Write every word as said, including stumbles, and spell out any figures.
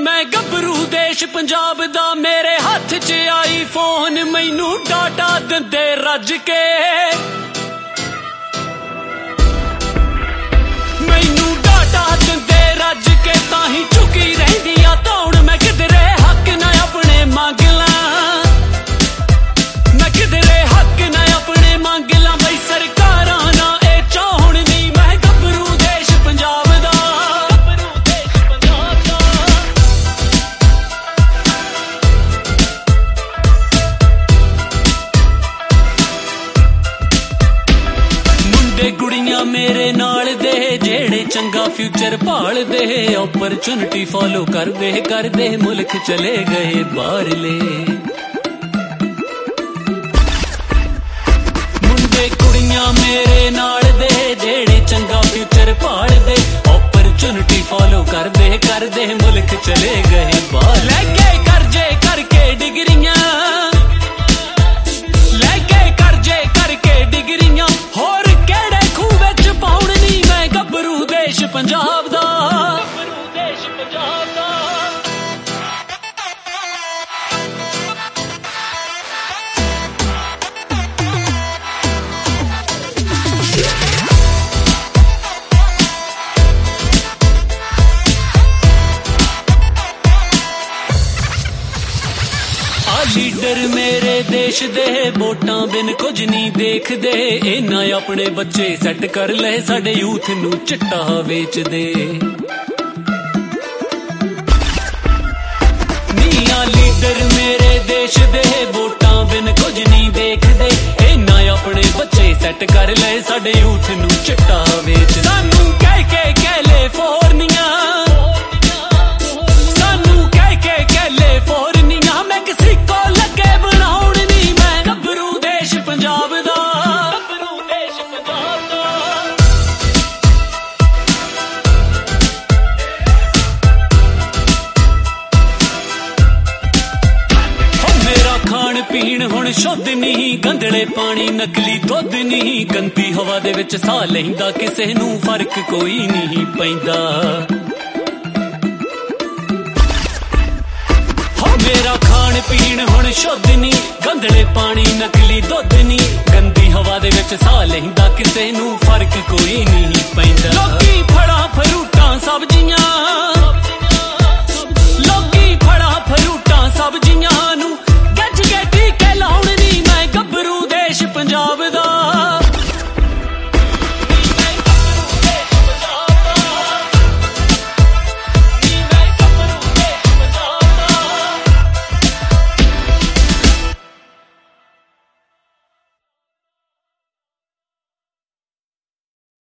मैं गभरू देश पंजाब दा, मेरे हथ च आई फोन मैनू डाटा दिंदे रज के, मैनू डाटा दिंदे रज के, ताही झुकी रहिंदी आ धौण मैं किधरे हक ना अपने मंग ला, मैं किधरे हक ना अपने मंग ला, बई सरकारां ना ए चाहण नी, मैं गभरू देश पंजाब दा, गभरू देश पंजाब दा। मुंडे कुड़ियां मेरे नाल दे जेड़े चंगा फ्यूचर भाल दे, अपॉर्चुनिटी फॉलो कर दे कर दे मुल्क चले गए बाहरले, मुंडे कुड़ियां मेरे नाल दे जेड़े चंगा फ्यूचर भाल दे, अपॉर्चुनिटी फॉलो कर दे कर दे मुल्क चले गए बाहर, लैके करजे करके डिग्रियां, लैके करजे करके डिग्रियां, होर केड़े खूह विच पाउण नी, मैं गभरू देश पंजाब दा, गभरू देश पंजाब दा। लीडर मेरे देश दे वोटां बिन कुछ नहीं देखदे, इन्हां अपने बच्चे सैट कर ले साडे यूथ नू चिट्टा वेच दे, निया लीडर मेरे देश दे वोटां बिन कुछ नहीं देखदे, इन्हां अपने बच्चे सैट कर ले साडे यूथ नू चिट्टा वेच, सानू कह के कैलिफोर्निया, सानू कह के कैलिफोर्निया, मैं किसी को लगे बनाउण नी, मैं गभरू देश पंजाब दा, गभरू देश पंजाब दा। हो मेरा खाण पीण हुण शुद्ध नहीं, गंदले पानी नकली दुध नहीं, गंदी हवा दे विच साह लैंदा किसे नू फर्क कोई नहीं पैंदा, मेरा खाण पीण हुण शुद्ध नी, गंदले पानी नकली दुध नी, गंदी हवा दे विच साह लैंदा किसे नू फर्क कोई नहीं पैंदा, लोकी फड़ा फरूटां सब्जियां,